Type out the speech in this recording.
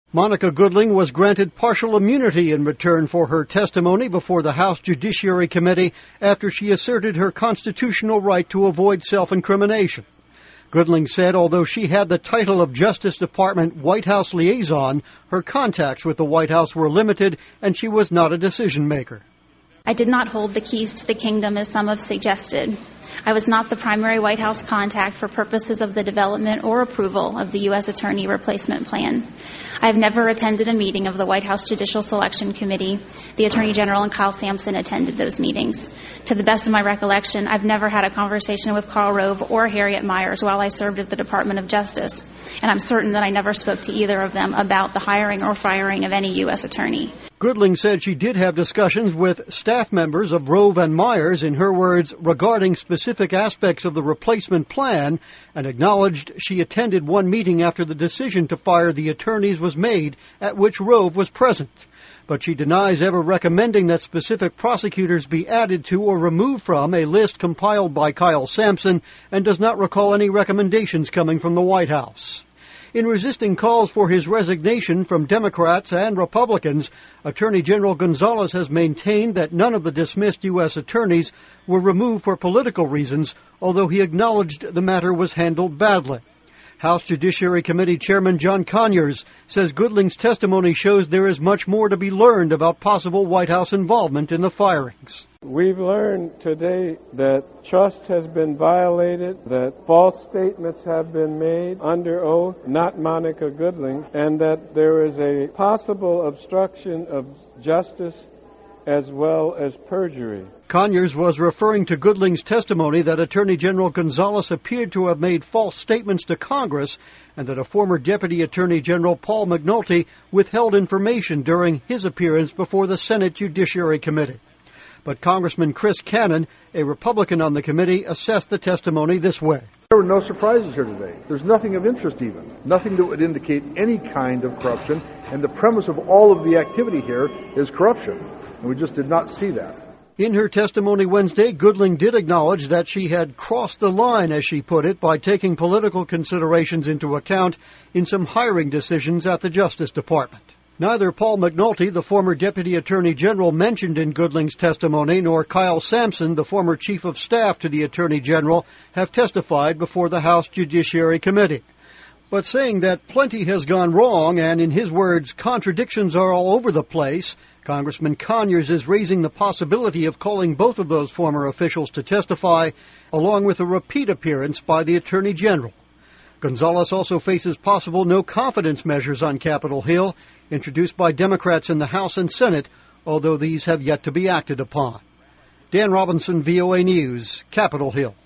Monica Goodling was granted partial immunity in return for her testimony before the House Judiciary Committee after she asserted her constitutional right to avoid self-incrimination. Goodling said although she had the title of Justice Department White House liaison, her contacts with the White House were limited and she was not a decision maker. I did not hold the keys to the kingdom as some have suggested. I was not the primary White House contact for purposes of the development or approval of the U.S. Attorney Replacement Plan. I have never attended a meeting of the White House Judicial Selection Committee. The Attorney General and Kyle Sampson attended those meetings. To the best of my recollection, I've never had a conversation with Karl Rove or Harriet Miers while I served at the Department of Justice, and I'm certain that I never spoke to either of them about the hiring or firing of any U.S. attorney. Goodling said she did have discussions with staff members of Rove and Miers, in her words, regarding specific aspects of the replacement plan, and acknowledged she attended one meeting after the decision to fire the attorneys was made, at which Rove was present. But she denies ever recommending that specific prosecutors be added to or removed from a list compiled by Kyle Sampson, and does not recall any recommendations coming from the White House. In resisting calls for his resignation from Democrats and Republicans, Attorney General Gonzales has maintained that none of the dismissed U.S. attorneys were removed for political reasons, although he acknowledged the matter was handled badly. House Judiciary Committee Chairman John Conyers says Goodling's testimony shows there is much more to be learned about possible White House involvement in the firings. We've learned today that trust has been violated, that false statements have been made under oath, not Monica Goodling, and that there is a possible obstruction of justice as well as perjury. Conyers was referring to Goodling's testimony that Attorney General Gonzales appeared to have made false statements to Congress and that a former Deputy Attorney General, Paul McNulty, withheld information during his appearance before the Senate Judiciary Committee. But Congressman Chris Cannon, a Republican on the committee, assessed the testimony this way. There were no surprises here today. There's nothing of interest even. Nothing that would indicate any kind of corruption. And the premise of all of the activity here is corruption. And we just did not see that. In her testimony Wednesday, Goodling did acknowledge that she had crossed the line, as she put it, by taking political considerations into account in some hiring decisions at the Justice Department. Neither Paul McNulty, the former Deputy Attorney General mentioned in Goodling's testimony, nor Kyle Sampson, the former Chief of Staff to the Attorney General, have testified before the House Judiciary Committee. But saying that plenty has gone wrong and, in his words, contradictions are all over the place, Congressman Conyers is raising the possibility of calling both of those former officials to testify, along with a repeat appearance by the Attorney General. Gonzales also faces possible no-confidence measures on Capitol Hill, introduced by Democrats in the House and Senate, although these have yet to be acted upon. Dan Robinson, VOA News, Capitol Hill.